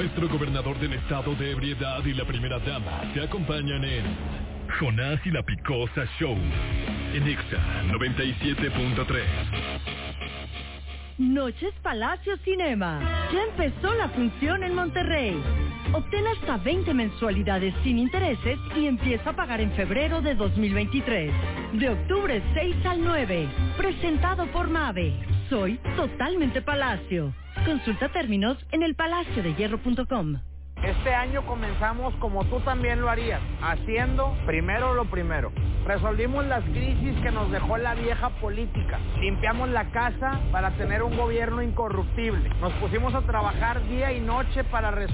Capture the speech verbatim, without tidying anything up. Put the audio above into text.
Nuestro gobernador del estado de ebriedad y la primera dama te acompañan en Jonás y la Picosa Show en Exa noventa y siete punto tres. Noches Palacio Cinema. Ya empezó la función en Monterrey. Obtén hasta veinte mensualidades sin intereses y empieza a pagar en febrero de dos mil veintitrés. De octubre seis al nueve. Presentado por Mave. Soy totalmente Palacio. Consulta términos en el palacio de hierro punto com. Este año comenzamos como tú también lo harías, haciendo primero lo primero. Resolvimos las crisis que nos dejó la vieja política. Limpiamos la casa para tener un gobierno incorruptible. Nos pusimos a trabajar día y noche para resolver